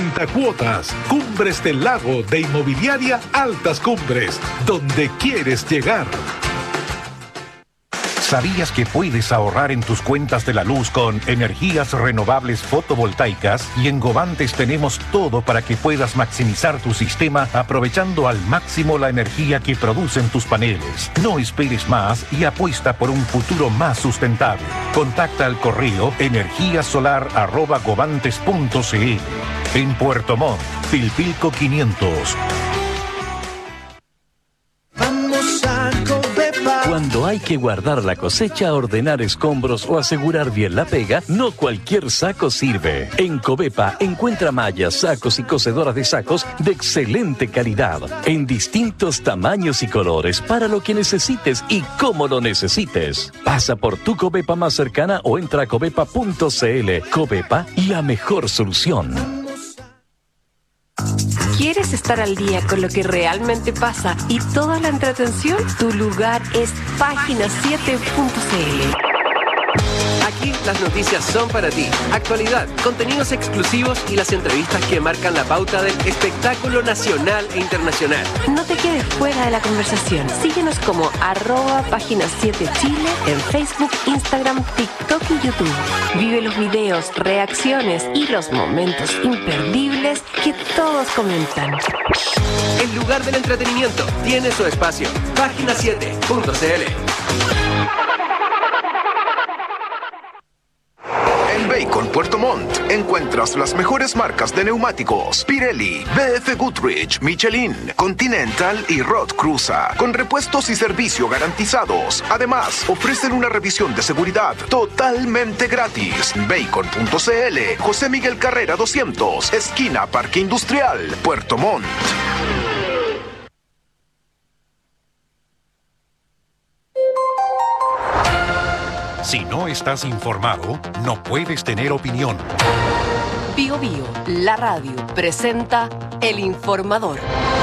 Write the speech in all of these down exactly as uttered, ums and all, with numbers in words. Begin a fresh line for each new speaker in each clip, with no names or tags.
treinta cuotas. Cumbres del Lago de Inmobiliaria Altas Cumbres, donde quieres llegar.
¿Sabías que puedes ahorrar en tus cuentas de la luz con energías renovables fotovoltaicas? Y en Govantes tenemos todo para que puedas maximizar tu sistema aprovechando al máximo la energía que producen tus paneles. No esperes más y apuesta por un futuro más sustentable. Contacta al correo energíasolar arroba govantes punto cl. En Puerto Montt, Pilpilco quinientos.
Cuando hay que guardar la cosecha, ordenar escombros o asegurar bien la pega, no cualquier saco sirve. En Covepa encuentra mallas, sacos y cosedoras de sacos de excelente calidad, en distintos tamaños y colores, para lo que necesites y cómo lo necesites. Pasa por tu Covepa más cercana o entra a covepa punto cl. Covepa, la mejor solución.
¿Quieres estar al día con lo que realmente pasa y toda la entretención? Tu lugar es página siete punto cl.
Aquí las noticias son para ti. Actualidad, contenidos exclusivos y las entrevistas que marcan la pauta del espectáculo nacional e internacional.
No te quedes fuera de la conversación. Síguenos como arroba página siete Chile en Facebook, Instagram, TikTok y YouTube. Vive los videos, reacciones y los momentos imperdibles que todos comentan.
El lugar del entretenimiento tiene su espacio. página siete punto cl.
En Bacon, Puerto Montt, encuentras las mejores marcas de neumáticos: Pirelli, B F Goodrich, Michelin, Continental y Roth Cruza, con repuestos y servicio garantizados. Además, ofrecen una revisión de seguridad totalmente gratis. Bacon punto cl, José Miguel Carrera doscientos, esquina Parque Industrial, Puerto Montt.
Si no estás informado, no puedes tener opinión.
Bio Bio, la radio, presenta El Informador.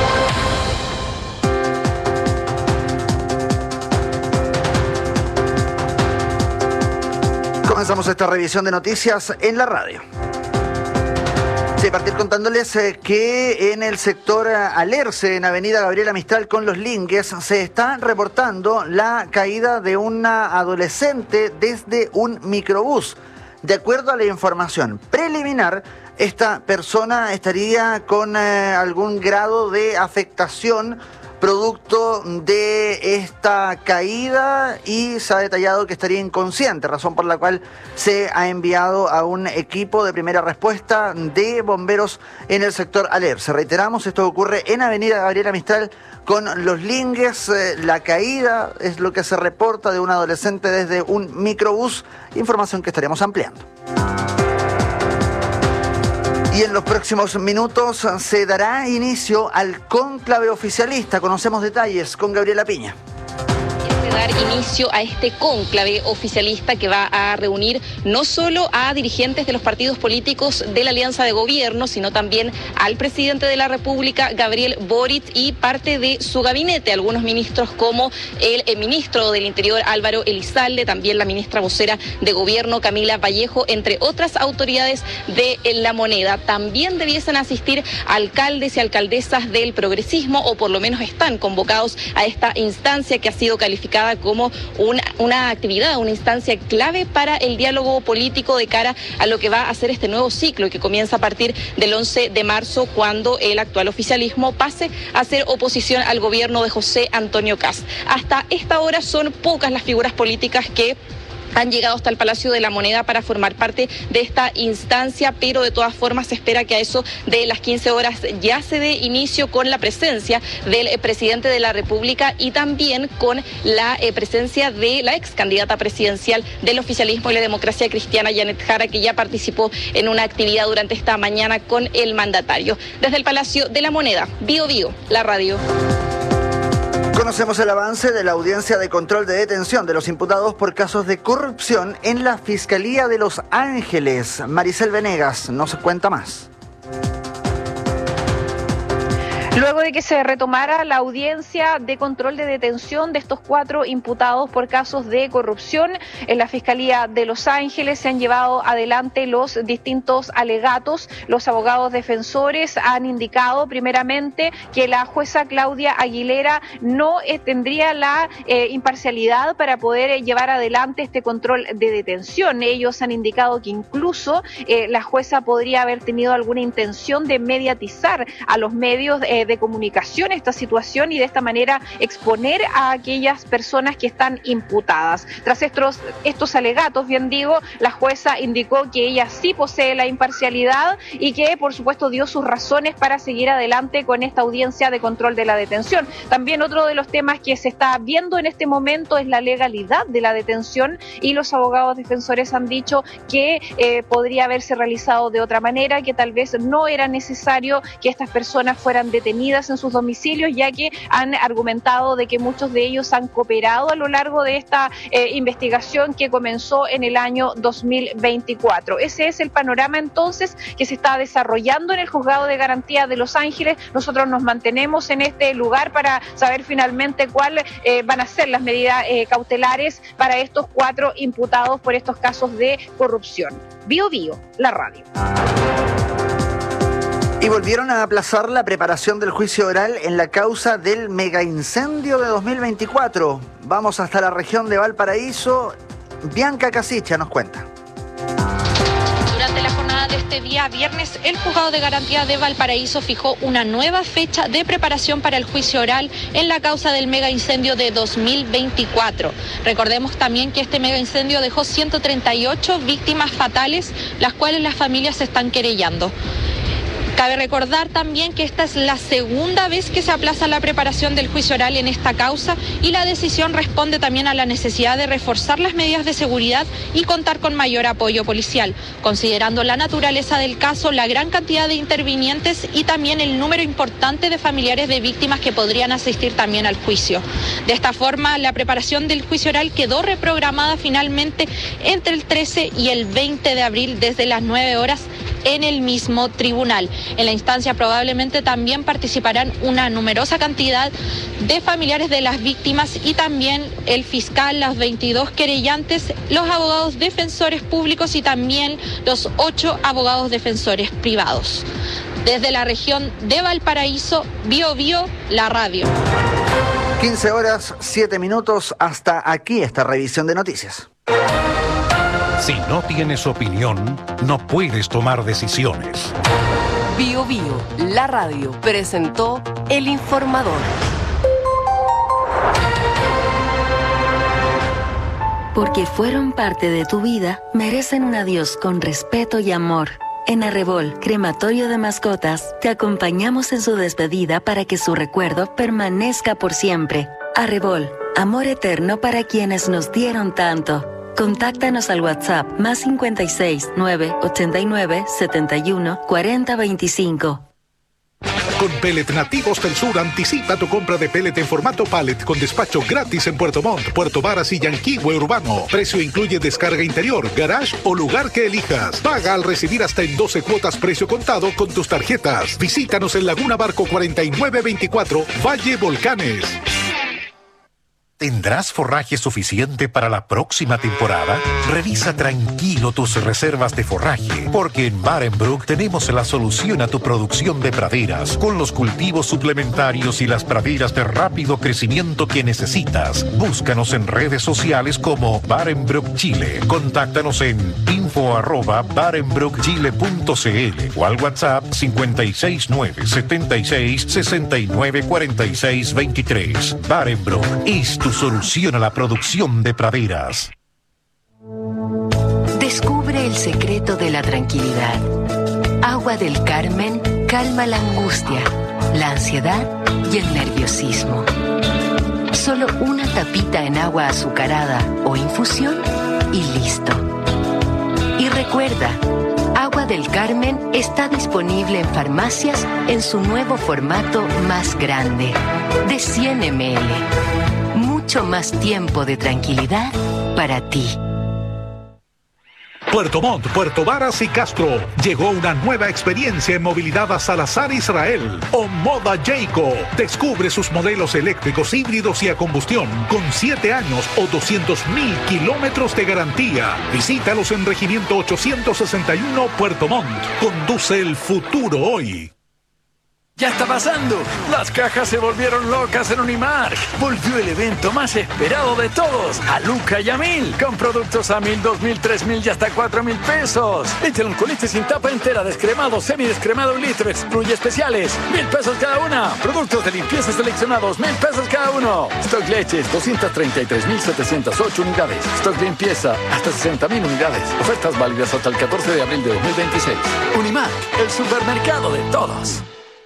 Comenzamos esta revisión de noticias en la radio. Sí, partir contándoles eh, que en el sector Alerce, en Avenida Gabriela Mistral con Los Lingues, se está reportando la caída de una adolescente desde un microbús. De acuerdo a la información preliminar, esta persona estaría con eh, algún grado de afectación producto de esta caída y se ha detallado que estaría inconsciente, razón por la cual se ha enviado a un equipo de primera respuesta de bomberos en el sector Alerce. Reiteramos, esto ocurre en Avenida Gabriela Mistral con Los Lingues. Eh, la caída es lo que se reporta de un adolescente desde un microbús, información que estaremos ampliando. Y en los próximos minutos se dará inicio al cónclave oficialista. Conocemos detalles con Gabriela Piña.
Dar inicio a este cónclave oficialista que va a reunir no solo a dirigentes de los partidos políticos de la alianza de gobierno, sino también al presidente de la República, Gabriel Boric, y parte de su gabinete, algunos ministros como el, el ministro del Interior, Álvaro Elizalde, también la ministra vocera de gobierno, Camila Vallejo, entre otras autoridades de La Moneda. También debiesen asistir alcaldes y alcaldesas del progresismo, o por lo menos están convocados a esta instancia que ha sido calificada como una, una actividad, una instancia clave para el diálogo político de cara a lo que va a ser este nuevo ciclo que comienza a partir del once de marzo, cuando el actual oficialismo pase a ser oposición al gobierno de José Antonio Kast. Hasta esta hora son pocas las figuras políticas que han llegado hasta el Palacio de la Moneda para formar parte de esta instancia, pero de todas formas se espera que a eso de las quince horas ya se dé inicio con la presencia del eh, presidente de la República y también con la eh, presencia de la ex candidata presidencial del oficialismo y la democracia cristiana, Janet Jara, que ya participó en una actividad durante esta mañana con el mandatario. Desde el Palacio de la Moneda, Bio Bio, la radio.
Conocemos el avance de la audiencia de control de detención de los imputados por casos de corrupción en la Fiscalía de Los Ángeles. Maricel Venegas nos cuenta más.
Luego de que se retomara la audiencia de control de detención de estos cuatro imputados por casos de corrupción, en la Fiscalía de Los Ángeles se han llevado adelante los distintos alegatos. Los abogados defensores han indicado primeramente que la jueza Claudia Aguilera no eh, tendría la eh, imparcialidad para poder eh, llevar adelante este control de detención. Ellos han indicado que incluso eh, la jueza podría haber tenido alguna intención de mediatizar a los medios eh, de comunicación esta situación y de esta manera exponer a aquellas personas que están imputadas. Tras estos, estos alegatos, bien digo, la jueza indicó que ella sí posee la imparcialidad y que, por supuesto, dio sus razones para seguir adelante con esta audiencia de control de la detención. También otro de los temas que se está viendo en este momento es la legalidad de la detención y los abogados defensores han dicho que eh, podría haberse realizado de otra manera, que tal vez no era necesario que estas personas fueran detenidas en sus domicilios, ya que han argumentado de que muchos de ellos han cooperado a lo largo de esta eh, investigación que comenzó en el año dos mil veinticuatro. Ese es el panorama entonces que se está desarrollando en el Juzgado de Garantía de Los Ángeles. Nosotros nos mantenemos en este lugar para saber finalmente cuáles eh, van a ser las medidas eh, cautelares para estos cuatro imputados por estos casos de corrupción. Bio Bio, la radio.
Y volvieron a aplazar la preparación del juicio oral en la causa del megaincendio de dos mil veinticuatro. Vamos hasta la región de Valparaíso. Bianca Casicha nos cuenta.
Durante la jornada de este día viernes, el Juzgado de Garantía de Valparaíso fijó una nueva fecha de preparación para el juicio oral en la causa del megaincendio de dos mil veinticuatro. Recordemos también que este megaincendio dejó ciento treinta y ocho víctimas fatales, las cuales las familias se están querellando. Cabe recordar también que esta es la segunda vez que se aplaza la preparación del juicio oral en esta causa y la decisión responde también a la necesidad de reforzar las medidas de seguridad y contar con mayor apoyo policial, considerando la naturaleza del caso, la gran cantidad de intervinientes y también el número importante de familiares de víctimas que podrían asistir también al juicio. De esta forma, la preparación del juicio oral quedó reprogramada finalmente entre el trece y el veinte de abril desde las nueve horas en el mismo tribunal. En la instancia probablemente también participarán una numerosa cantidad de familiares de las víctimas y también el fiscal, los veintidós querellantes, los abogados defensores públicos y también los ocho abogados defensores privados. Desde la región de Valparaíso, Bio Bio, la radio.
quince horas, siete minutos, hasta aquí esta revisión de noticias.
Si no tienes opinión, no puedes tomar decisiones.
Bio Bio, la radio, presentó El Informador.
Porque fueron parte de tu vida, merecen un adiós con respeto y amor. En Arrebol, crematorio de mascotas, te acompañamos en su despedida para que su recuerdo permanezca por siempre. Arrebol, amor eterno para quienes nos dieron tanto. Contáctanos al WhatsApp más cincuenta y seis, nueve, ochenta y nueve, setenta y uno, cuarenta, veinticinco.
Con Pellet Nativos del Sur, anticipa tu compra de pellet en formato pallet con despacho gratis en Puerto Montt, Puerto Varas y Yanquihue Urbano. Precio incluye descarga interior, garage o lugar que elijas. Paga al recibir hasta en doce cuotas precio contado con tus tarjetas. Visítanos en Laguna Barco cuarenta y nueve veinticuatro, Valle Volcanes.
¿Tendrás forraje suficiente para la próxima temporada? Revisa tranquilo tus reservas de forraje, porque en Barenbrook tenemos la solución a tu producción de praderas, con los cultivos suplementarios y las praderas de rápido crecimiento que necesitas. Búscanos en redes sociales como Barenbrook Chile. Contáctanos en info arroba barenbrook chile punto c l o al WhatsApp cincuenta y seis, nueve, setenta y seis, sesenta y nueve, cuarenta y seis, veintitrés. Barenbrook es tu solución a la producción de praderas.
Descubre el secreto de la tranquilidad. Agua del Carmen calma la angustia, la ansiedad y el nerviosismo. Solo una tapita en agua azucarada o infusión y listo. Y recuerda, Agua del Carmen está disponible en farmacias en su nuevo formato más grande, de cien mililitros. Mucho más tiempo de tranquilidad para ti.
Puerto Montt, Puerto Varas y Castro. Llegó una nueva experiencia en movilidad a Salazar Israel. Omoda Jayco. Descubre sus modelos eléctricos, híbridos y a combustión con siete años o doscientos mil kilómetros de garantía. Visítalos en Regimiento ochocientos sesenta y uno Puerto Montt. Conduce el futuro hoy.
¡Ya está pasando! Las cajas se volvieron locas en Unimark. Volvió el evento más esperado de todos. A Luca y a Mil. Con productos a mil, dos mil, tres mil y hasta cuatro mil pesos. Échale un colite sin tapa entera, descremado, semidescremado un litro. Excluye especiales. Mil pesos cada una. Productos de limpieza seleccionados. Mil pesos cada uno. Stock leches, doscientas treinta y tres mil setecientas ocho unidades. Stock limpieza, hasta sesenta mil unidades. Ofertas válidas hasta el catorce de abril de dos mil veintiséis. Unimark, el supermercado de todos.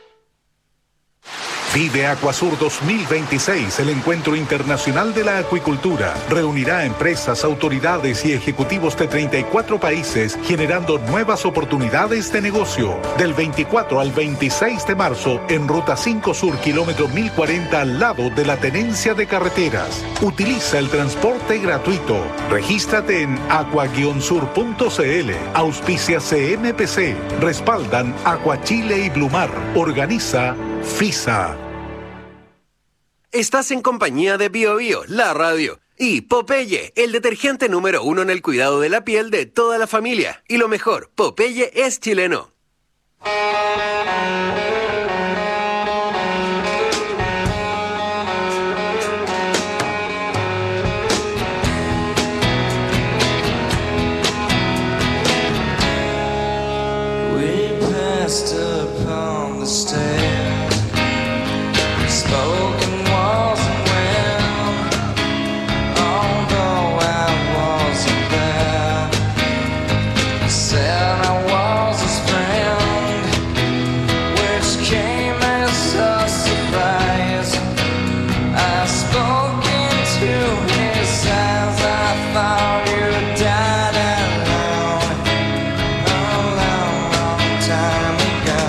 Vive Acuasur dos mil veintiséis, el encuentro internacional de la acuicultura. Reunirá a empresas, autoridades y ejecutivos de treinta y cuatro países, generando nuevas oportunidades de negocio. Del veinticuatro al veintiséis de marzo, en Ruta cinco Sur, kilómetro mil cuarenta, al lado de la Tenencia de Carreteras. Utiliza el transporte gratuito. Regístrate en aqua sur punto c l. Auspicia C M P C. Respaldan Acuachile y Blumar. Organiza FISA.
Estás en compañía de Bio Bio, la radio, y Popeye, el detergente número uno en el cuidado de la piel de toda la familia. Y lo mejor, Popeye es chileno.
We passed upon the stairs, spoken walls and well, although I wasn't there, said I was his friend, which came as a surprise. I spoke into his eyes, I thought you died alone, a long, long time ago.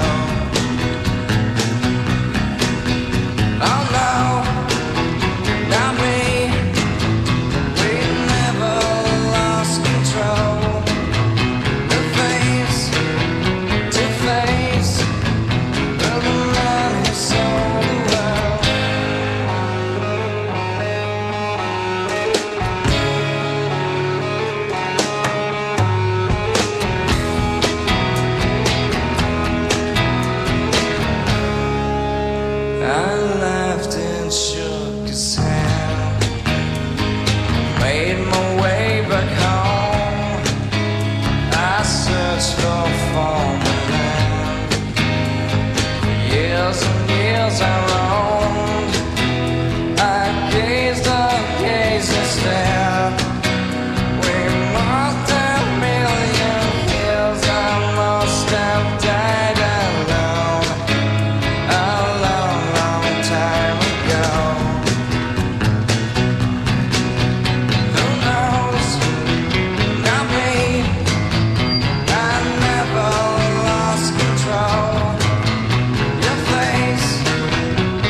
Oh no, not me. We never lost control. The face to face of the man who sold the world. I laughed and shook his hand, made my way back home. I searched for former land. Years and years I roamed. I gazed up, gazed and stared. We must have million years. I must have died alone, a long, long time ago. Who knows? Not me. I never lost control. Your face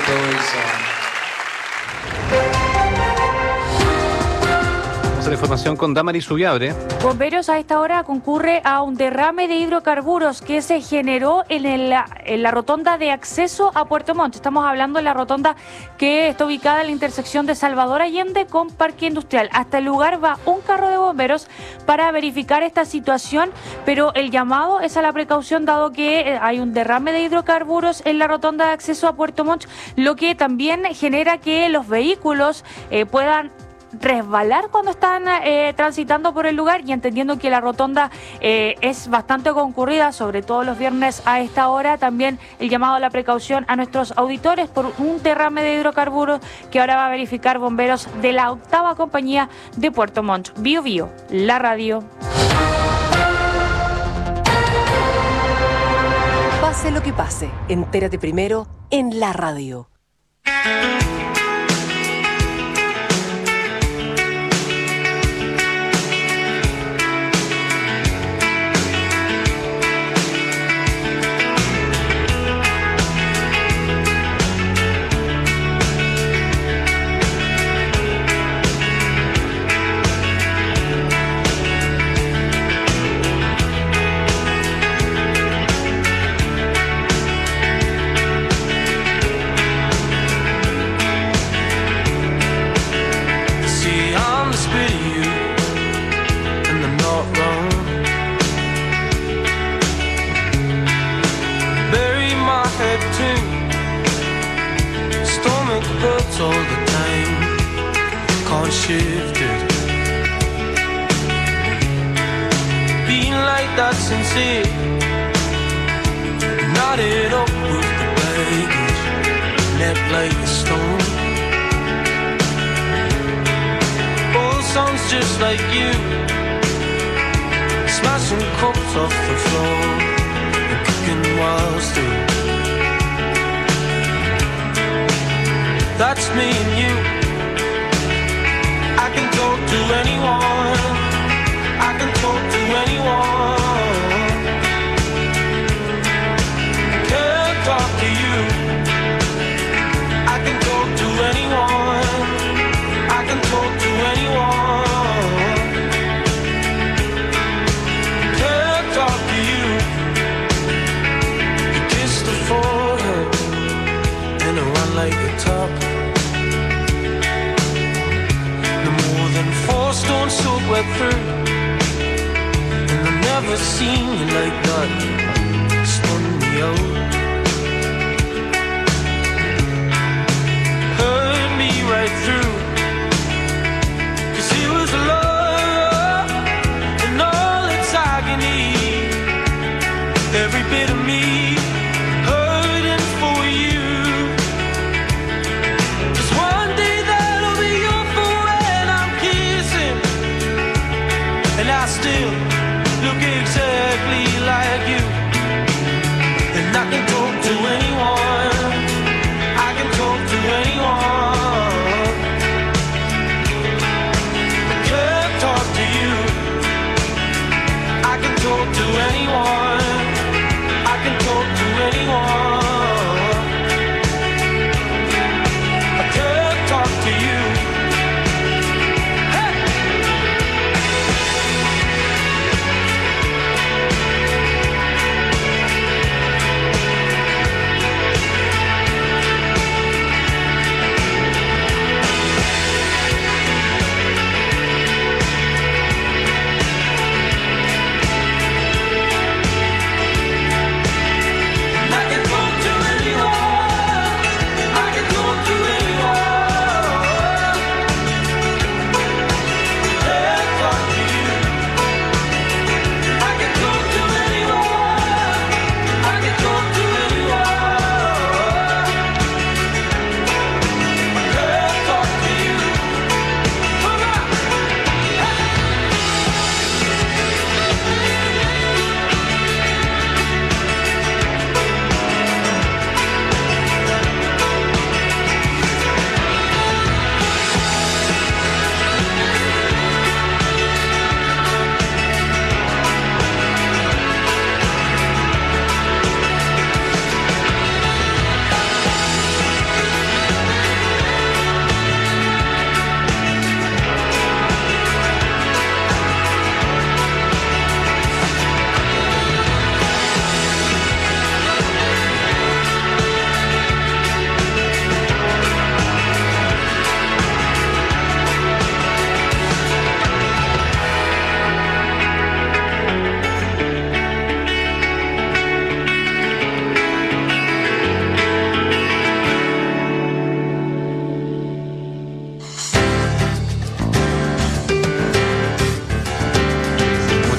La información con Damaris Subiabre.
Bomberos a esta hora concurre a un derrame de hidrocarburos que se generó en, el, en la rotonda de acceso a Puerto Montt. Estamos hablando de la rotonda que está ubicada en la intersección de Salvador Allende con Parque Industrial. Hasta el lugar va un carro de bomberos para verificar esta situación, pero el llamado es a la precaución dado que hay un derrame de hidrocarburos en la rotonda de acceso a Puerto Montt, lo que también genera que los vehículos eh, puedan resbalar cuando están eh, transitando por el lugar, y entendiendo que la rotonda eh, es bastante concurrida, sobre todo los viernes a esta hora. También el llamado a la precaución a nuestros auditores por un derrame de hidrocarburos que ahora va a verificar bomberos de la octava compañía de Puerto Montt. Bio Bio, la radio.
Pase lo que pase, entérate primero en la radio.
All the time, can't shift it. Being like that sincere, knotted up with the baggage, neck like a stone. All sounds just like you, smashing cups off the floor and kicking walls through. That's me and you. I can talk to anyone. I can talk to anyone. Can't talk to you. I can talk to anyone. I can talk to anyone. Can't talk to you. You kiss the forehead and I run like a top. Four stones soak wet through, and I've never seen you like that. Spun me out, hurt me right through. Cause it was love and all its agony, every bit of me hurting for you. Cause one day that'll be your and I still look exactly like you. And I can talk to anyone. I can talk to anyone. I can't talk to you. I can talk to anyone. I can talk to anyone. I can't talk to you.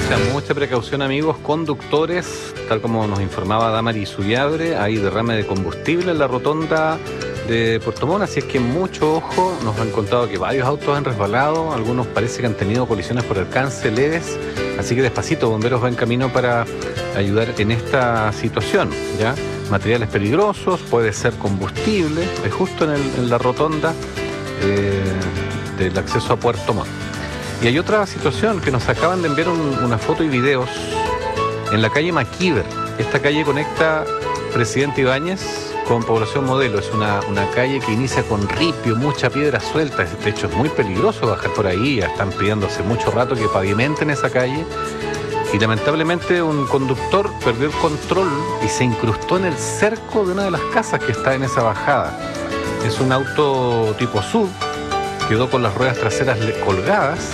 sea, mucha precaución, amigos conductores. Tal como nos informaba Damari Subiabre, hay derrame de combustible en la rotonda de Puerto Montt, así es que mucho ojo. Nos han contado que varios autos han resbalado, algunos parece que han tenido colisiones por alcance leves, así que despacito, bomberos va en camino para ayudar en esta situación, ¿ya? Materiales peligrosos, puede ser combustible, es justo en, el, en la rotonda eh, del acceso a Puerto Montt. Y hay otra situación que nos acaban de enviar un, una foto y videos en la calle Maquíver. Esta calle conecta Presidente Ibáñez con Población Modelo. Es una, una calle que inicia con ripio, mucha piedra suelta. De hecho, es muy peligroso bajar por ahí. Ya están pidiendo hace mucho rato que pavimenten esa calle. Y lamentablemente un conductor perdió el control y se incrustó en el cerco de una de las casas que está en esa bajada. Es un auto tipo S U V, quedó con las ruedas traseras colgadas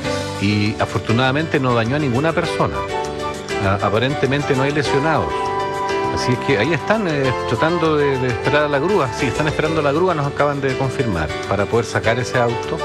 y afortunadamente no dañó a ninguna persona. A, aparentemente no hay lesionados. Así es que ahí están eh, tratando de, de esperar a la grúa. Sí, están esperando a la grúa, nos acaban de confirmar, para poder sacar ese auto.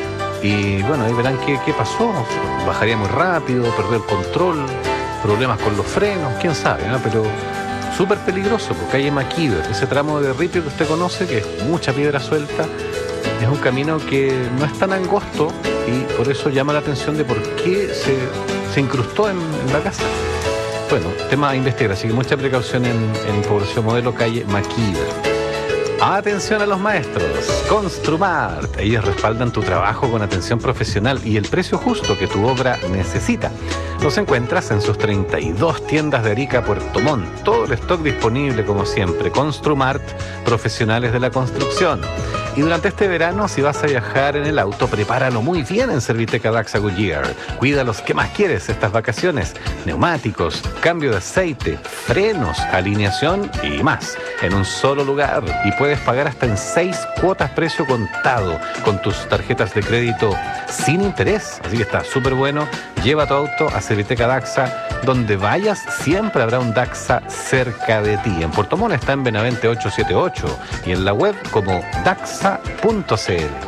Y bueno, ahí verán qué, qué pasó. Bajaría muy rápido, perdió el control, problemas con los frenos, quién sabe, ¿no? Pero súper peligroso, porque calle Maquíver, ese tramo de ripio que usted conoce, que es mucha piedra suelta, es un camino que no es tan angosto y por eso llama la atención de por qué se, se incrustó en, en la casa. Bueno, tema a investigar, así que mucha precaución en, en Población Modelo, calle Maquíver. Atención a los maestros, Construmart. Ellos respaldan tu trabajo con atención profesional y el precio justo que tu obra necesita. Los encuentras en sus treinta y dos tiendas de Arica, Puerto Montt. Todo el stock disponible como siempre. Construmart, profesionales de la construcción. Y durante este verano, si vas a viajar en el auto, prepáralo muy bien en Serviteca Daxa Goodyear. Cuida los que más quieres estas vacaciones. Neumáticos, cambio de aceite, frenos, alineación y más. En un solo lugar. Y puedes pagar hasta en seis cuotas precio contado con tus tarjetas de crédito sin interés. Así que está súper bueno. Lleva tu auto a Serviteca Daxa. Donde vayas, siempre habrá un Daxa cerca de ti. En Puerto Montt está en Benavente ochocientos setenta y ocho y en la web como daxa punto c l.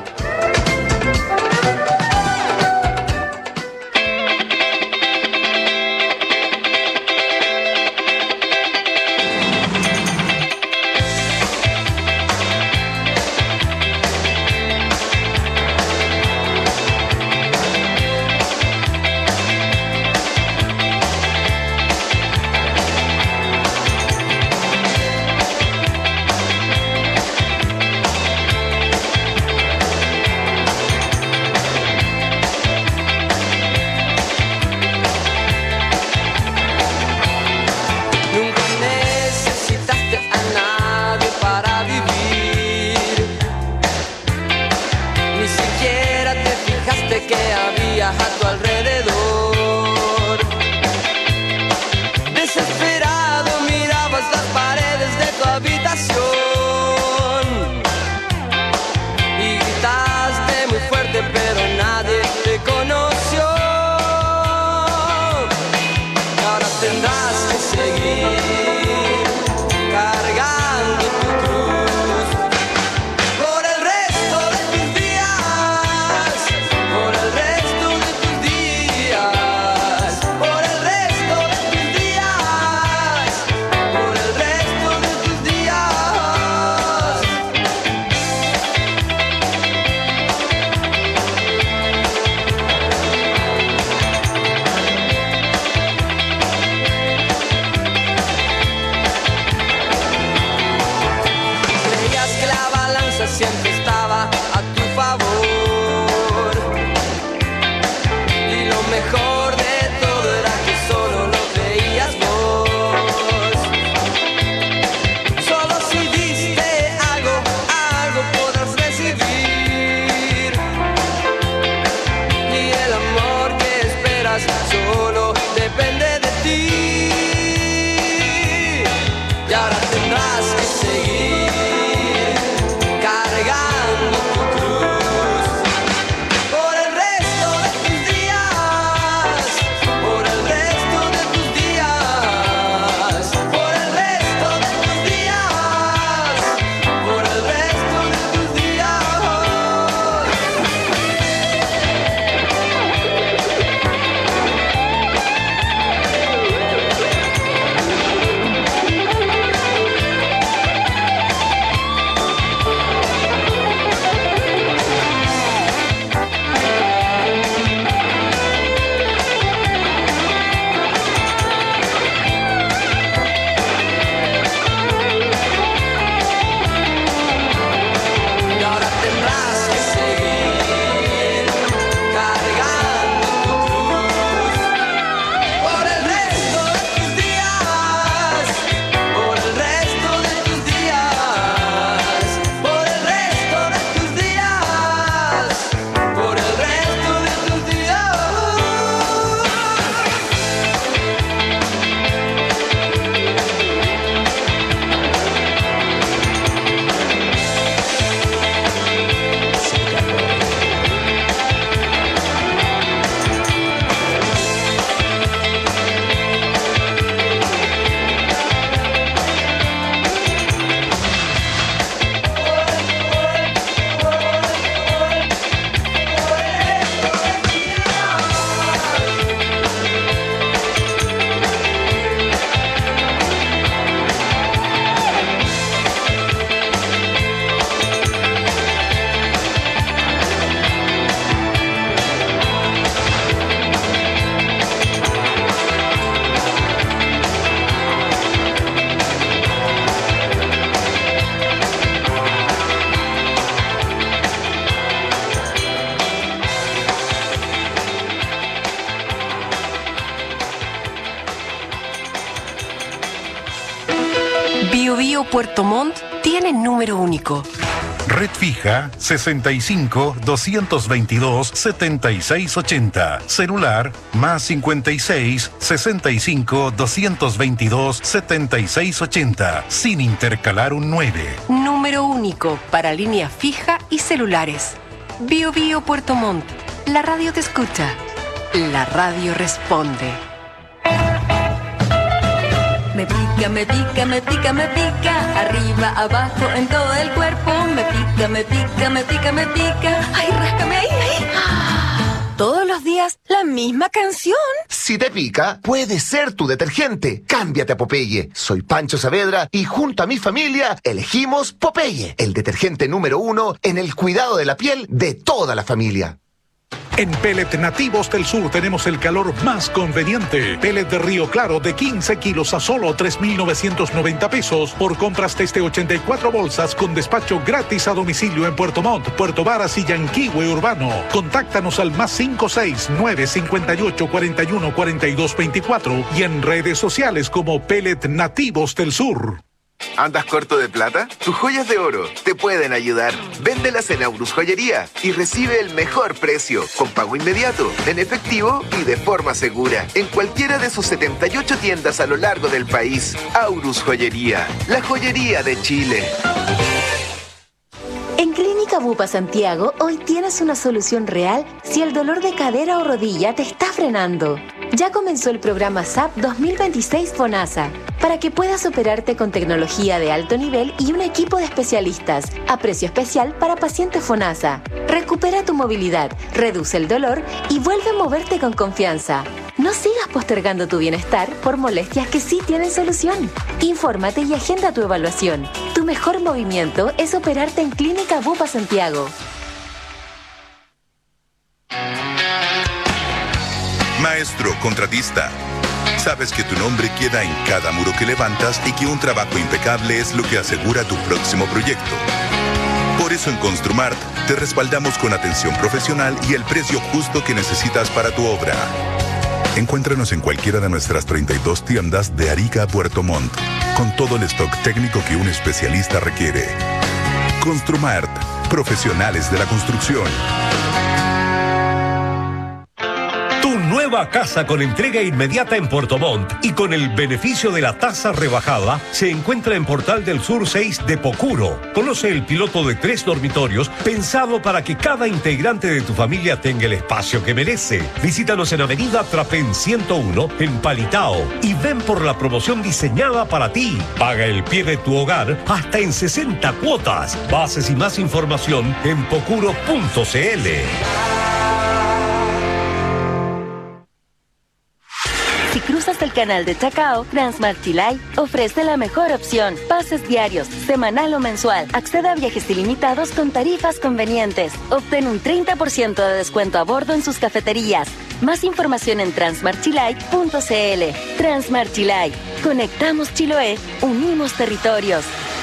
Bio Bio Puerto Montt tiene número único.
Red fija sesenta y cinco, doscientos veintidós, setenta y seis ochenta. Celular más cincuenta y seis, sesenta y cinco, doscientos veintidós, setenta y seis ochenta. Sin intercalar un nueve.
Número único para línea fija y celulares. Bio Bio Puerto Montt. La radio te escucha. La radio responde.
Me pica, me pica, me pica, me pica. Arriba, abajo, en todo el cuerpo. Me pica, me pica, me pica, me pica. Ay, ráscame ahí, ahí. Todos los días, la misma canción.
Si te pica, puede ser tu detergente. Cámbiate a Popeye. Soy Pancho Saavedra y junto a mi familia elegimos Popeye, el detergente número uno en el cuidado de la piel de toda la familia.
En Pellet Nativos del Sur tenemos el calor más conveniente. Pellet de Río Claro de quince kilos a solo tres mil novecientos noventa pesos por compras desde ochenta y cuatro bolsas con despacho gratis a domicilio en Puerto Montt, Puerto Varas y Yanquihue Urbano. Contáctanos al más cinco seis nueve cinco ocho cuatro uno cuatro dos dos cuatro y en redes sociales como Pellet Nativos del Sur.
¿Andas corto de plata? Tus joyas de oro te pueden ayudar. Véndelas en Aurus Joyería y recibe el mejor precio, con pago inmediato, en efectivo y de forma segura, en cualquiera de sus setenta y ocho tiendas a lo largo del país. Aurus Joyería, la joyería de Chile.
En Clínica Bupa Santiago, hoy tienes una solución real si el dolor de cadera o rodilla te está frenando. Ya comenzó el programa S A P dos mil veintiséis FONASA, para que puedas operarte con tecnología de alto nivel y un equipo de especialistas, a precio especial para pacientes FONASA. Recupera tu movilidad, reduce el dolor y vuelve a moverte con confianza. No sigas postergando tu bienestar por molestias que sí tienen solución. Infórmate y agenda tu evaluación. Tu mejor movimiento es operarte en Clínica Bupa Santiago.
Maestro contratista, sabes que tu nombre queda en cada muro que levantas y que un trabajo impecable es lo que asegura tu próximo proyecto. Por eso en Construmart te respaldamos con atención profesional y el precio justo que necesitas para tu obra. Encuéntranos en cualquiera de nuestras treinta y dos tiendas de Arica a Puerto Montt, con todo el stock técnico que un especialista requiere. Construmart, profesionales de la construcción.
Tu nueva casa con entrega inmediata en Puerto Montt y con el beneficio de la tasa rebajada se encuentra en Portal del Sur seis de Pocuro. Conoce el piloto de tres dormitorios pensado para que cada integrante de tu familia tenga el espacio que merece. Visítanos en Avenida Trapén ciento uno en Palitao y ven por la promoción diseñada para ti. Paga el pie de tu hogar hasta en sesenta cuotas. Bases y más información en pocuro punto cl.
Si cruzas el canal de Chacao, Transmart Chilay ofrece la mejor opción. Pases diarios, semanal o mensual. Accede a viajes ilimitados con tarifas convenientes. Obtén un treinta por ciento de descuento a bordo en sus cafeterías. Más información en transmart chilay punto cl. Transmart Chilay. Conectamos Chiloé, unimos territorios.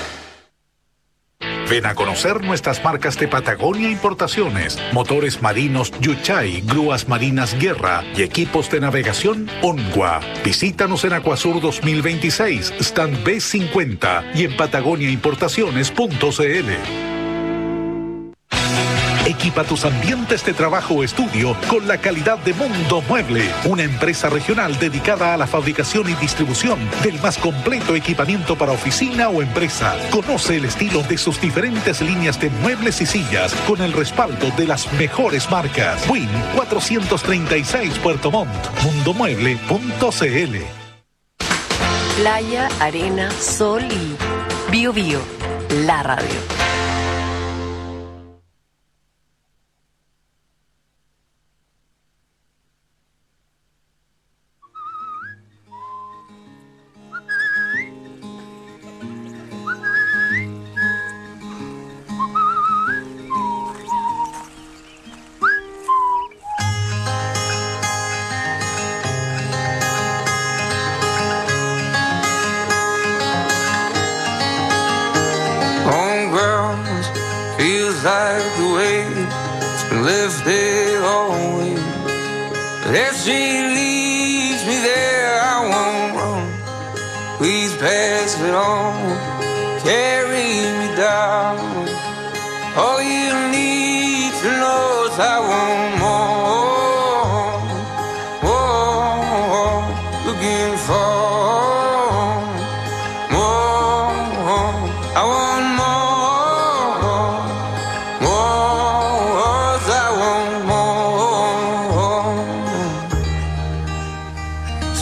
Ven a conocer nuestras marcas de Patagonia Importaciones, motores marinos Yuchay, grúas marinas Guerra y equipos de navegación Onwa. Visítanos en Acuasur dos mil veintiséis, stand B cincuenta y en patagonia importaciones punto cl. Equipa tus ambientes de trabajo o estudio con la calidad de Mundo Mueble, una empresa regional dedicada a la fabricación y distribución del más completo equipamiento para oficina o empresa. Conoce el estilo de sus diferentes líneas de muebles y sillas con el respaldo de las mejores marcas. Win cuatrocientos treinta y seis Puerto Montt, mundo mueble punto cl.
Playa, arena, sol y Bio Bio, la radio.
Like the way it's been lifted always. But if she leaves me there, I won't run. Please pass it on.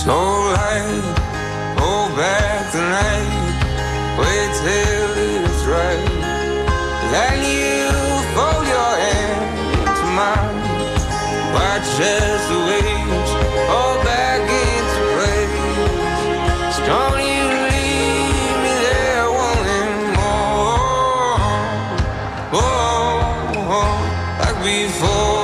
So light, hold back the night, wait till it's right. Then you fold your hand to mine, watch as the waves fall back into place. So don't you leave me there wanting more, more, like before.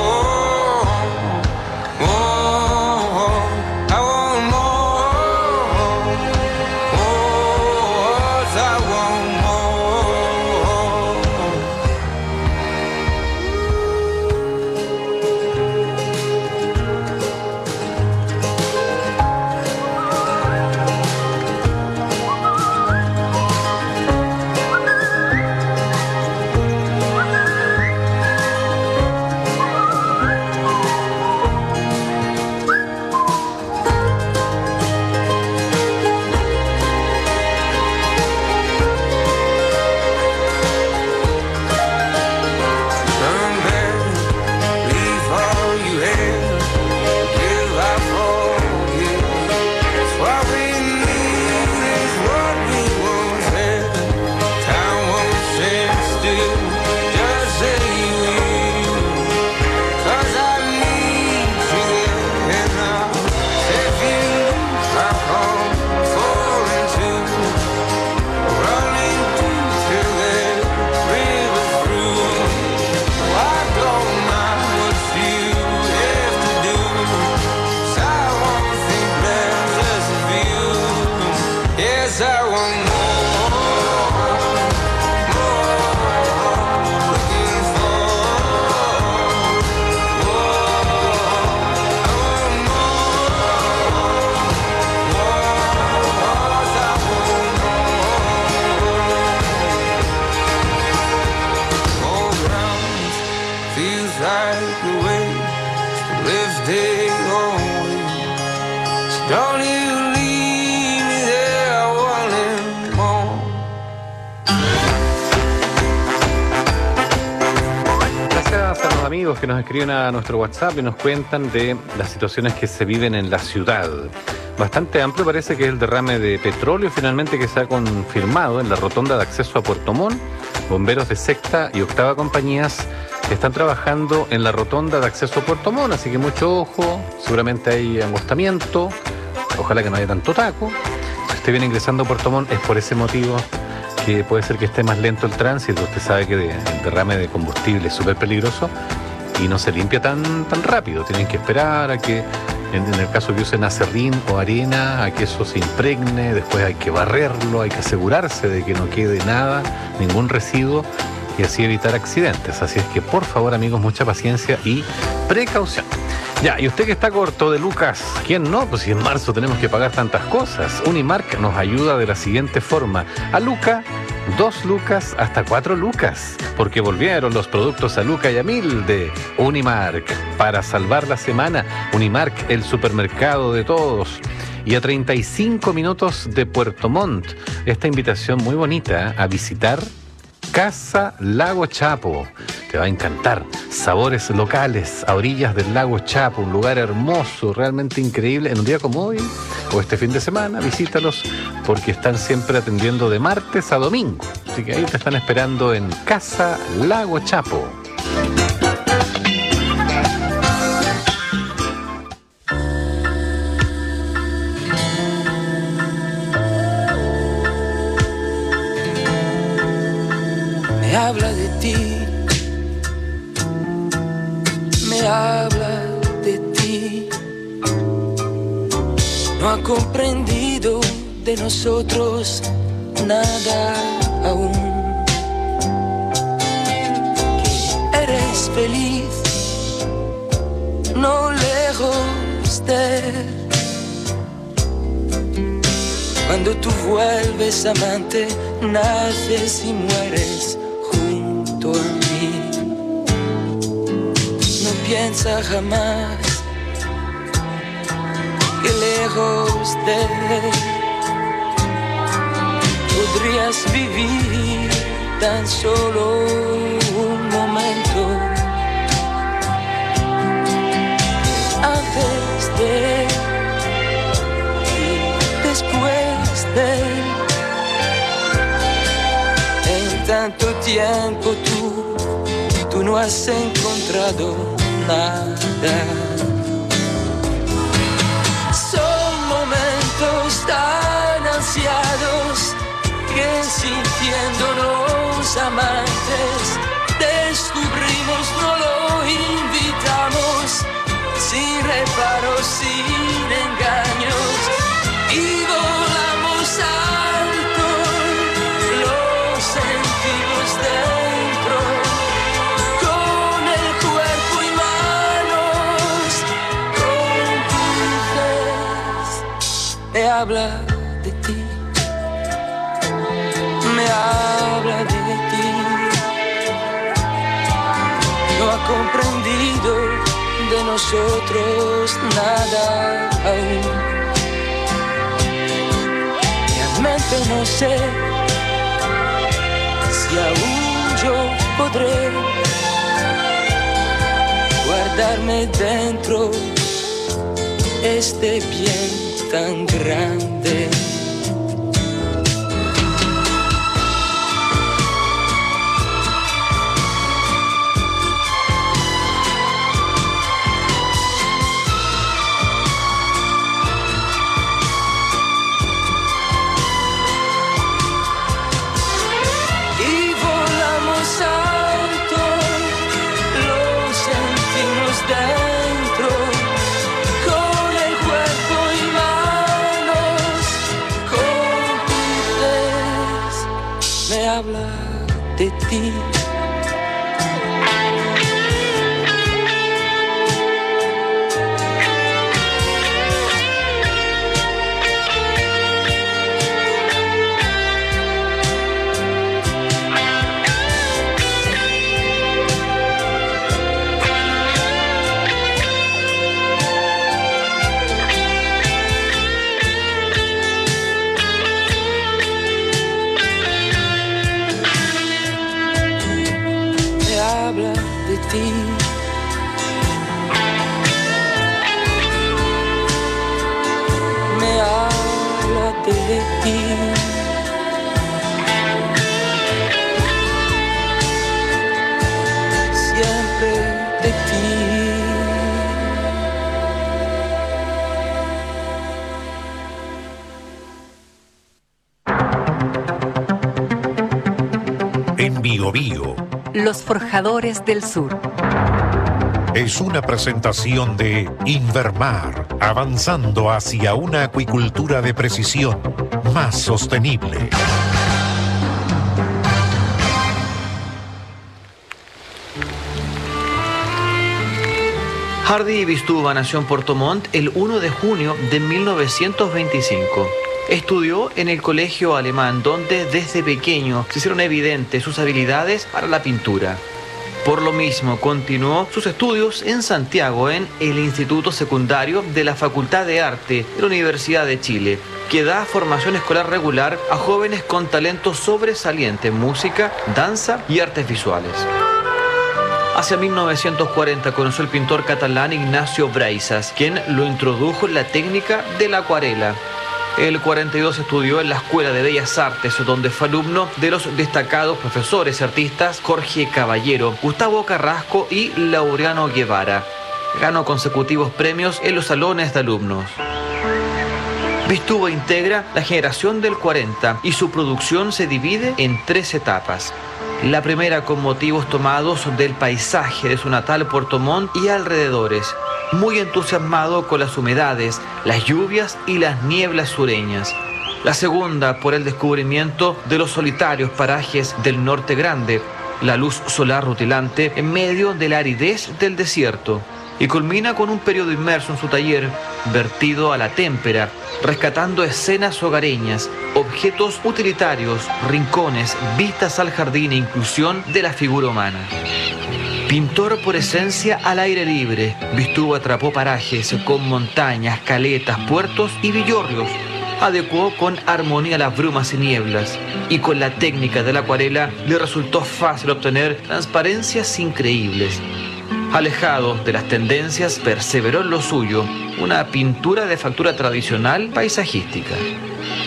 Que nos escriben a nuestro WhatsApp y nos cuentan de las situaciones que se viven en la ciudad. Bastante amplio parece que es el derrame de petróleo finalmente que se ha confirmado en la rotonda de acceso a Puerto Montt. Bomberos de sexta y octava compañías están trabajando en la rotonda de acceso a Puerto Montt, así que mucho ojo, seguramente hay agostamiento, ojalá que no haya tanto taco. Si usted viene ingresando a Puerto Montt es por ese motivo que puede ser que esté más lento el tránsito. Usted sabe que de, el derrame de combustible es súper peligroso y no se limpia tan, tan rápido. Tienen que esperar a que, en, en el caso que usen acerrín o arena, a que eso se impregne, después hay que barrerlo, hay que asegurarse de que no quede nada, ningún residuo, y así evitar accidentes. Así es que, por favor, amigos, mucha paciencia y precaución. Ya, y usted que está corto de lucas, ¿quién no? Pues si en marzo tenemos que pagar tantas cosas. Unimark nos ayuda de la siguiente forma. A Luca, dos lucas hasta cuatro lucas, porque volvieron los productos a Luca y a mil de Unimark para salvar la semana. Unimark, el supermercado de todos. Y a treinta y cinco minutos de Puerto Montt, esta invitación muy bonita a visitar Casa Lago Chapo. Te va a encantar. Sabores locales a orillas del Lago Chapo, un lugar hermoso, realmente increíble. En un día como hoy o este fin de semana, visítalos porque están siempre atendiendo de martes a domingo. Así que ahí te están esperando en Casa Lago Chapo.
Me habla de ti, me habla de ti. No ha comprendido de nosotros nada aún. Que eres feliz, no lejos de él. Cuando tú vuelves amante, naces y mueres junto a mí. No piensa jamás que lejos de él podrías vivir tan solo un momento. Antes de tanto tiempo tú, tú no has encontrado nada. Son momentos tan ansiados que sintiéndonos amantes descubrimos, no lo invitamos, sin reparos, sin engaños, y volamos alto, lo sentimos dentro, con el cuerpo y manos cómplices. Me habla de ti, me habla de ti. No ha comprendido de nosotros nada aún. Realmente no sé si aún yo podré guardarme dentro este bien tan grande. Habla de ti. Habla de ti. Me habla de ti. Siempre de ti.
En Bio Bio.
Los Forjadores del Sur.
Es una presentación de Invermar, avanzando hacia una acuicultura de precisión más sostenible.
Hardy Bistuba nació en Puerto Montt el uno de junio de mil novecientos veinticinco. Estudió en el colegio alemán, donde desde pequeño se hicieron evidentes sus habilidades para la pintura. Por lo mismo, continuó sus estudios en Santiago, en el Instituto Secundario de la Facultad de Arte de la Universidad de Chile, que da formación escolar regular a jóvenes con talento sobresaliente en música, danza y artes visuales. Hacia mil novecientos cuarenta conoció al pintor catalán Ignacio Breisas, quien lo introdujo en la técnica de la acuarela. El cuarenta y dos estudió en la Escuela de Bellas Artes, donde fue alumno de los destacados profesores y artistas Jorge Caballero, Gustavo Carrasco y Laureano Guevara. Ganó consecutivos premios en los salones de alumnos. Bistuba integra la generación del cuarenta y su producción se divide en tres etapas. La primera con motivos tomados del paisaje de su natal Puerto Montt y alrededores, muy entusiasmado con las humedades, las lluvias y las nieblas sureñas. La segunda por el descubrimiento de los solitarios parajes del Norte Grande, la luz solar rutilante en medio de la aridez del desierto. Y culmina con un periodo inmerso en su taller, vertido a la témpera, rescatando escenas hogareñas, objetos utilitarios, rincones, vistas al jardín e inclusión de la figura humana. Pintor por esencia al aire libre, Bistuba atrapó parajes con montañas, caletas, puertos y villorrios. Adecuó con armonía las brumas y nieblas, y con la técnica de la acuarela le resultó fácil obtener transparencias increíbles. Alejado de las tendencias, perseveró en lo suyo, una pintura de factura tradicional paisajística.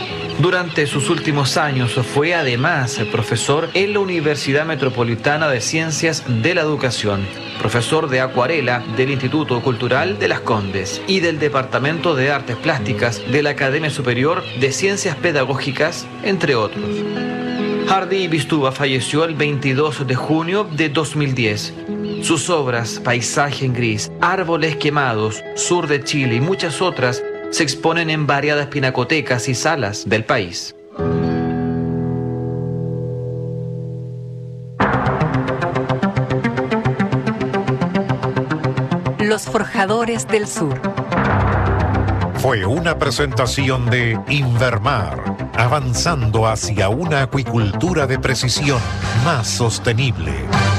Durante sus últimos años fue además profesor en la Universidad Metropolitana de Ciencias de la Educación, profesor de acuarela del Instituto Cultural de Las Condes y del Departamento de Artes Plásticas de la Academia Superior de Ciencias Pedagógicas, entre otros. Hardy Bistuba falleció el veintidós de junio de dos mil diez. Sus obras Paisaje en Gris, Árboles Quemados, Sur de Chile y muchas otras se exponen en variadas pinacotecas y salas del país.
Los Forjadores del Sur.
Fue una presentación de Invermar, avanzando hacia una acuicultura de precisión más sostenible.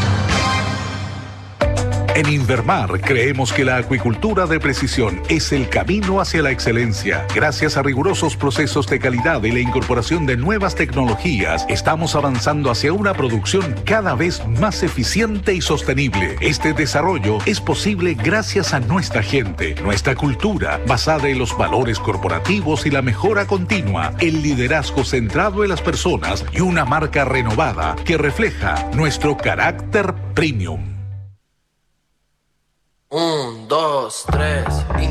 En Invermar creemos que la acuicultura de precisión es el camino hacia la excelencia. Gracias a rigurosos procesos de calidad y la incorporación de nuevas tecnologías, estamos avanzando hacia una producción cada vez más eficiente y sostenible. Este desarrollo es posible gracias a nuestra gente, nuestra cultura, basada en los valores corporativos y la mejora continua, el liderazgo centrado en las personas y una marca renovada que refleja nuestro carácter premium.
Un, dos, tres, y...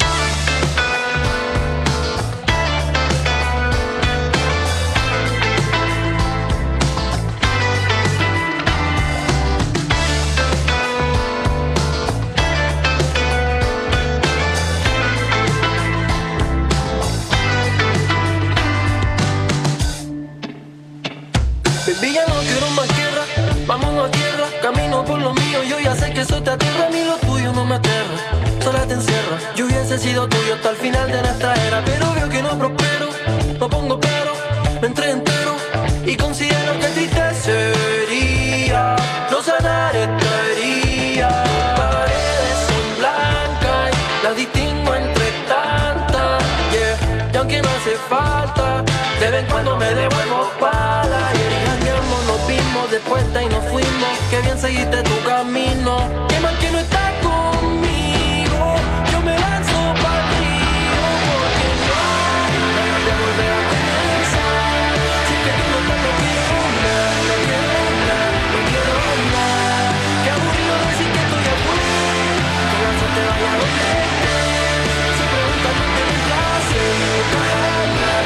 Baby, ya no quiero más guerra, vámonos a tierra, camino por lo mío, yo ya sé que eso te aterra, a mí lo tuyo no me aterra, sola te encierra, yo hubiese sido tuyo hasta el final de nuestra era, pero veo que no prospero, no pongo pero, me entré entero, y considero que triste sería no sanar esta herida. Paredes son blancas, las distingo entre tantas, yeah, y aunque no hace falta, de vez en cuando me devuelvo para y engañamos, nos vimos después y nos fuimos. Que bien seguiste tu camino. Que mal que no estás conmigo. Yo me lanzo para ti. Porque no hay ganas de volver a comenzar. Si es que tú no estás, no quiero hablar, no quiero hablar, no quiero hablar. Qué aburrido decir que estoy afuera. Que lanzo te vaya a donde estés. Si preguntas no te desplace, para hablar.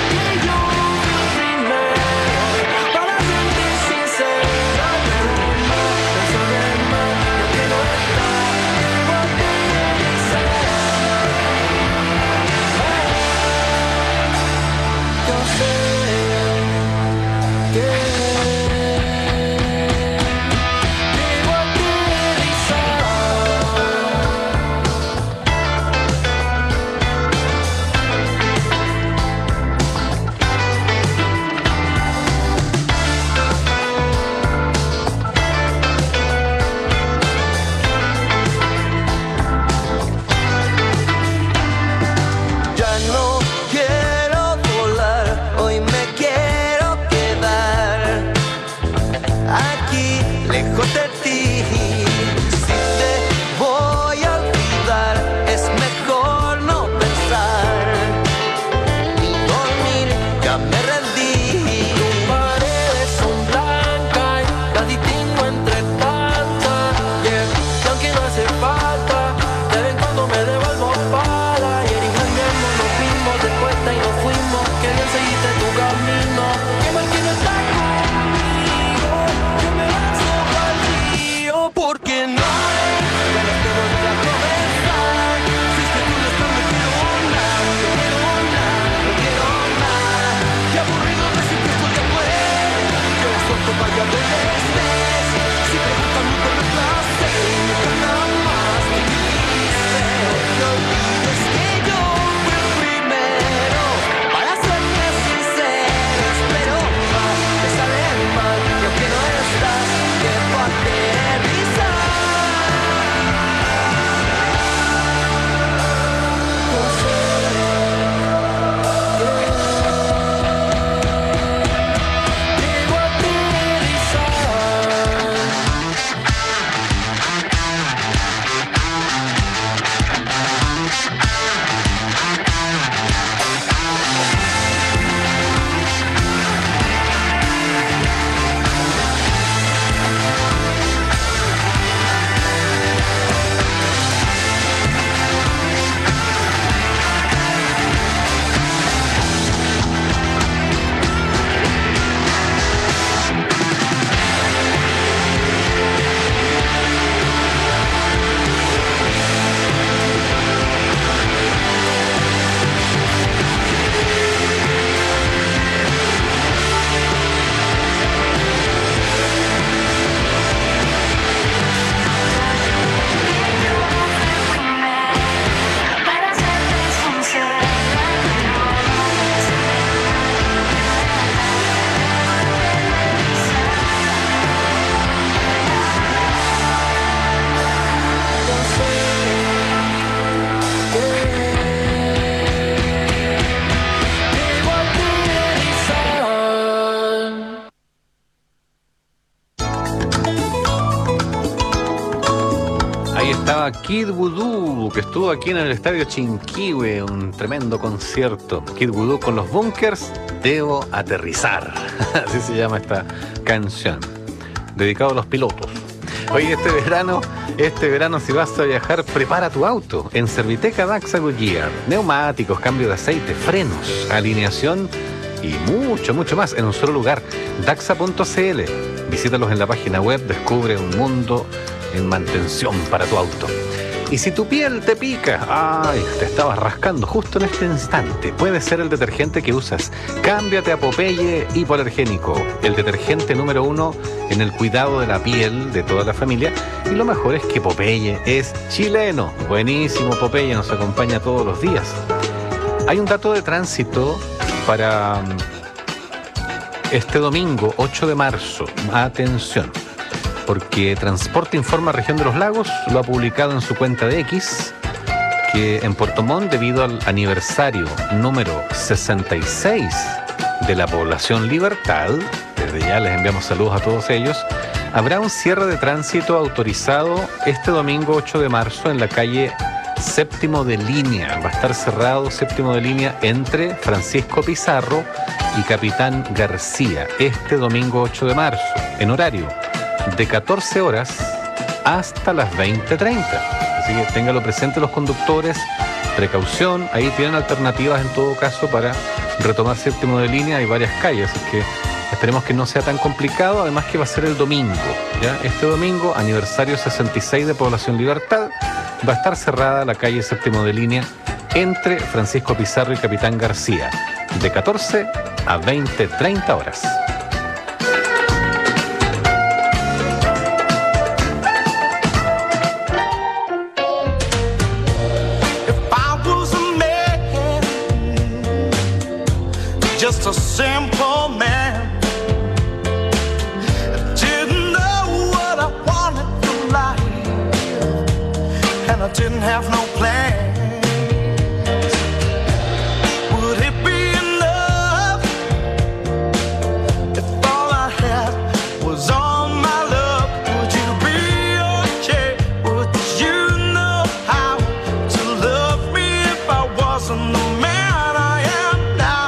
Para ser sincero,
a Kid Voodoo, que estuvo aquí en el Estadio Chinquihue, un tremendo concierto. Kid Voodoo con los Bunkers, Debo Aterrizar. Así se llama esta canción, dedicado a los pilotos. Oye, este verano, este verano si vas a viajar, prepara tu auto en Serviteca Daxa Goodyear. Neumáticos, cambio de aceite, frenos, alineación y mucho, mucho más en un solo lugar. Daxa punto c l. Visítalos en la página web, descubre un mundo en mantención para tu auto. Y si tu piel te pica, ay, te estabas rascando justo en este instante, puede ser el detergente que usas. Cámbiate a Popeye Hipoalergénico, el detergente número uno en el cuidado de la piel de toda la familia. Y lo mejor es que Popeye es chileno. Buenísimo, Popeye nos acompaña todos los días. Hay un dato de tránsito para este domingo, ocho de marzo. Atención, porque Transporte Informa Región de los Lagos lo ha publicado en su cuenta de X, que en Puerto Montt, debido al aniversario número sesenta y seis de la población Libertad, desde ya les enviamos saludos a todos ellos, habrá un cierre de tránsito autorizado este domingo ocho de marzo en la calle Séptimo de Línea. Va a estar cerrado Séptimo de Línea entre Francisco Pizarro y Capitán García este domingo ocho de marzo, en horario de catorce horas hasta las veinte treinta. Así que téngalo presente los conductores, precaución, ahí tienen alternativas en todo caso para retomar Séptimo de Línea. Hay varias calles, así que esperemos que no sea tan complicado, además que va a ser el domingo, ¿ya? Este domingo, aniversario sesenta y seis de Población Libertad, va a estar cerrada la calle Séptimo de Línea entre Francisco Pizarro y Capitán García, de catorce a veinte treinta horas.
Just a simple man, didn't know what I wanted from life, and I didn't have no plans. Would it be enough if all I had was all my love? Would you be okay? Would you know how to love me if I wasn't the man I am now?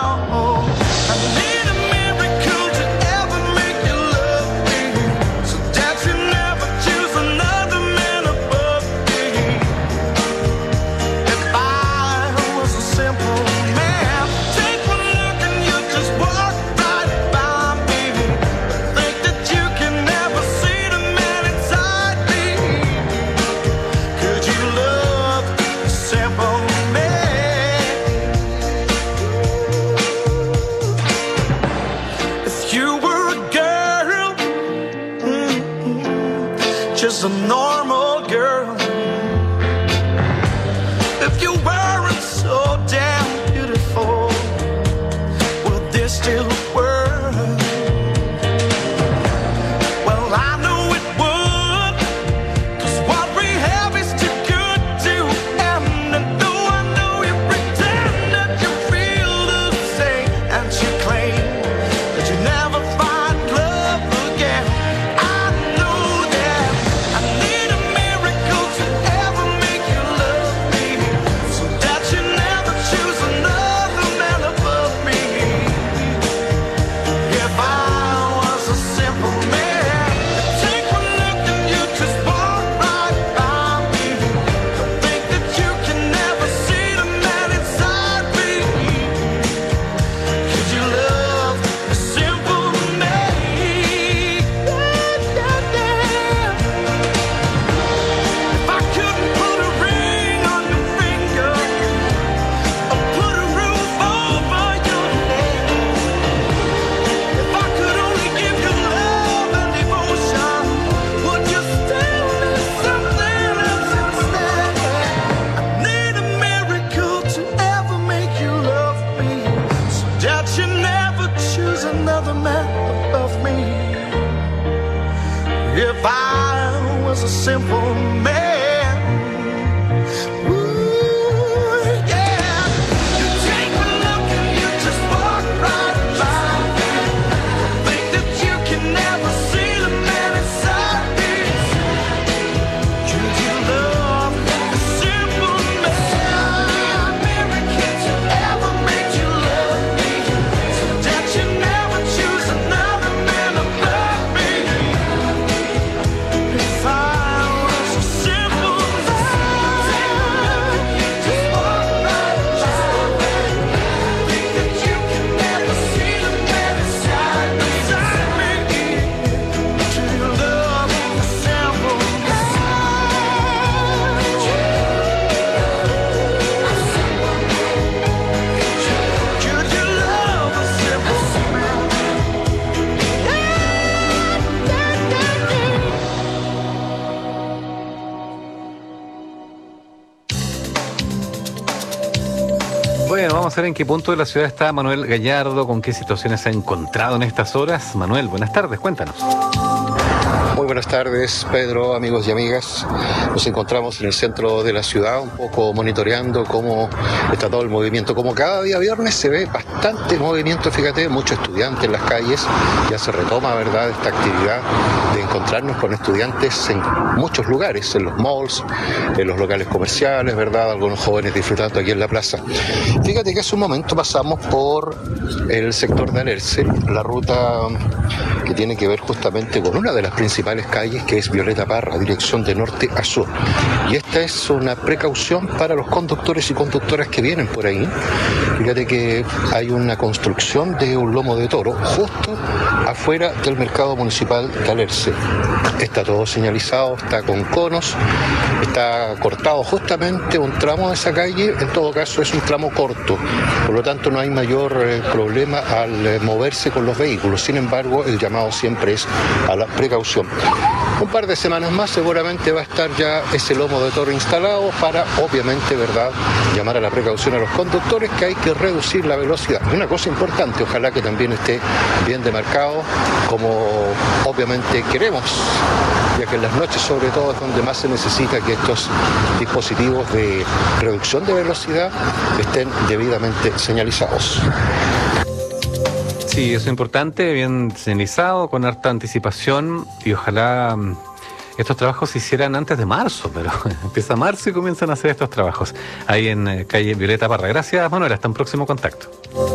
Bueno, vamos a ver en qué punto de la ciudad está Manuel Gallardo, con qué situaciones se ha encontrado en estas horas. Manuel, buenas tardes, cuéntanos.
Muy buenas tardes, Pedro, amigos y amigas. Nos encontramos en el centro de la ciudad, un poco monitoreando cómo está todo el movimiento. Como cada día viernes se ve bastante movimiento, fíjate, muchos estudiantes en las calles. Ya se retoma, ¿verdad?, esta actividad de encontrarnos con estudiantes en muchos lugares, en los malls, en los locales comerciales, ¿verdad?, algunos jóvenes disfrutando aquí en la plaza. Fíjate que hace un momento pasamos por el sector de Alerce, la ruta que tiene que ver justamente con una de las principales calles, que es Violeta Parra, dirección de norte a sur. Y esta es una precaución para los conductores y conductoras que vienen por ahí. Fíjate que hay una construcción de un lomo de toro justo afuera del mercado municipal de Alerce. Está todo señalizado, está con conos, está cortado justamente un tramo de esa calle. En todo caso es un tramo corto, por lo tanto no hay mayor eh, problema al eh, moverse con los vehículos. Sin embargo, el llamado siempre es a la precaución. Un par de semanas más seguramente va a estar ya ese lomo de toro instalado para, obviamente, ¿verdad?, llamar a la precaución a los conductores, que hay que reducir la velocidad. Y una cosa importante, ojalá que también esté bien demarcado, como obviamente queremos, ya que en las noches sobre todo es donde más se necesita que estos dispositivos de reducción de velocidad estén debidamente señalizados.
Sí, eso es importante, bien señalizado, con harta anticipación, y ojalá um, estos trabajos se hicieran antes de marzo, pero empieza marzo y comienzan a hacer estos trabajos ahí en eh, calle Violeta Parra. Gracias, Manuel, hasta un próximo contacto.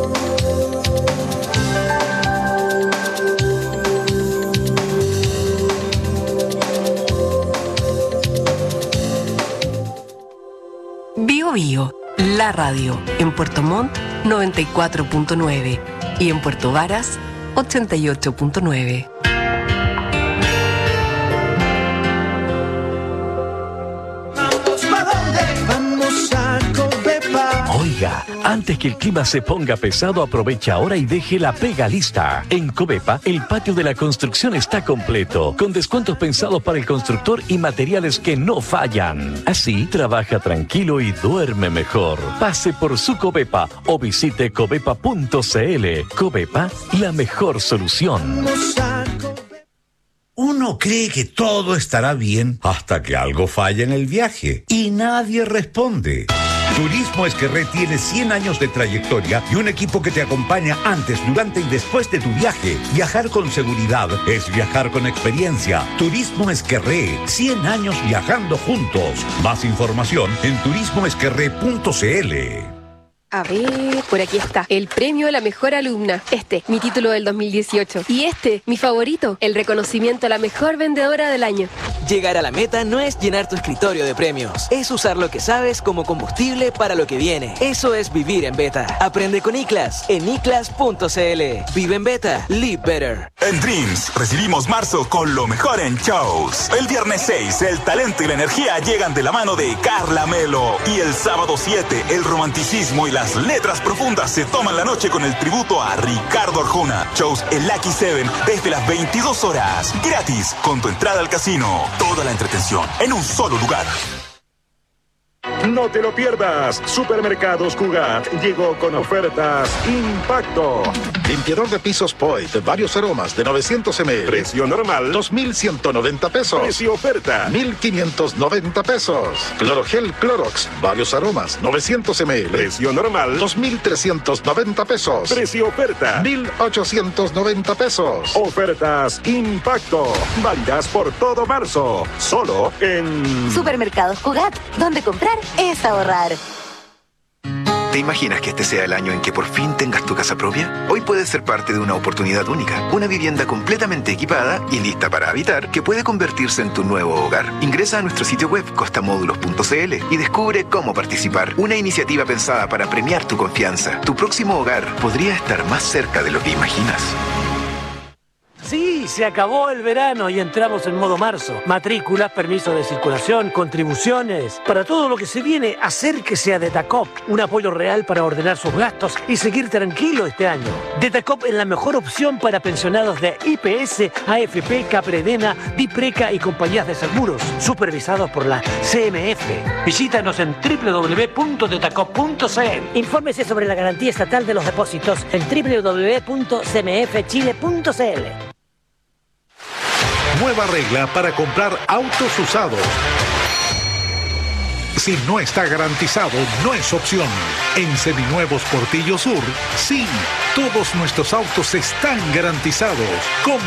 Bio Bio, la radio, en Puerto Montt noventa y cuatro punto nueve y en Puerto Varas ochenta y ocho punto nueve.
Oiga, antes que el clima se ponga pesado, aprovecha ahora y deje la pega lista. En Covepa, el patio de la construcción está completo, con descuentos pensados para el constructor y materiales que no fallan. Así, trabaja tranquilo y duerme mejor. Pase por su Covepa o visite covepa punto cl. Covepa, la mejor solución.
Uno cree que todo estará bien hasta que algo falla en el viaje y nadie responde. Turismo Esquerré tiene cien años de trayectoria y un equipo que te acompaña antes, durante y después de tu viaje. Viajar con seguridad es viajar con experiencia. Turismo Esquerré, cien años viajando juntos. Más información en turismo esquerré punto cl.
A ver, por aquí está, el premio a la mejor alumna. Este, mi título del dos mil dieciocho. Y este, mi favorito, el reconocimiento a la mejor vendedora del año.
Llegar a la meta no es llenar tu escritorio de premios. Es usar lo que sabes como combustible para lo que viene. Eso es vivir en beta. Aprende con ICLAS en iclas punto cl. Vive en beta. Live better.
En Dreams recibimos marzo con lo mejor en shows. El viernes seis, el talento y la energía llegan de la mano de Carla Melo. Y el sábado siete, el romanticismo y la Las letras profundas se toman la noche con el tributo a Ricardo Arjona. Shows en Lucky Seven desde las veintidós horas. Gratis, con tu entrada al casino. Toda la entretención en un solo lugar.
No te lo pierdas. Supermercados Cugat llegó con ofertas Impacto.
Limpiador de pisos Poit, varios aromas de novecientos mililitros.
Precio normal
dos mil ciento noventa pesos.
Precio oferta
mil quinientos noventa pesos. Clorogel Clorox, varios aromas, novecientos mililitros.
Precio normal
dos mil trescientos noventa pesos.
Precio oferta
mil ochocientos noventa pesos.
Ofertas Impacto, válidas por todo marzo. Solo en
Supermercados Cugat, donde comprar es ahorrar.
¿Te imaginas que este sea el año en que por fin tengas tu casa propia? Hoy puedes ser parte de una oportunidad única. Una vivienda completamente equipada y lista para habitar que puede convertirse en tu nuevo hogar. Ingresa a nuestro sitio web costamódulos punto cl y descubre cómo participar. Una iniciativa pensada para premiar tu confianza. Tu próximo hogar podría estar más cerca de lo que imaginas.
sí, se acabó el verano y entramos en modo marzo. Matrículas, permisos de circulación, contribuciones. Para todo lo que se viene, acérquese a Detacop. Un apoyo real para ordenar sus gastos y seguir tranquilo este año. Detacop es la mejor opción para pensionados de I P S, A F P, Capredena, Dipreca y compañías de seguros, supervisados por la C M F. Visítanos en doble u doble u doble u punto detacop punto c l.
Infórmese sobre la garantía estatal de los depósitos en doble u doble u doble u punto c m f chile punto c l.
Nueva regla para comprar autos usados. Si no está garantizado, no es opción. En Seminuevos Portillo Sur, sí, todos nuestros autos están garantizados.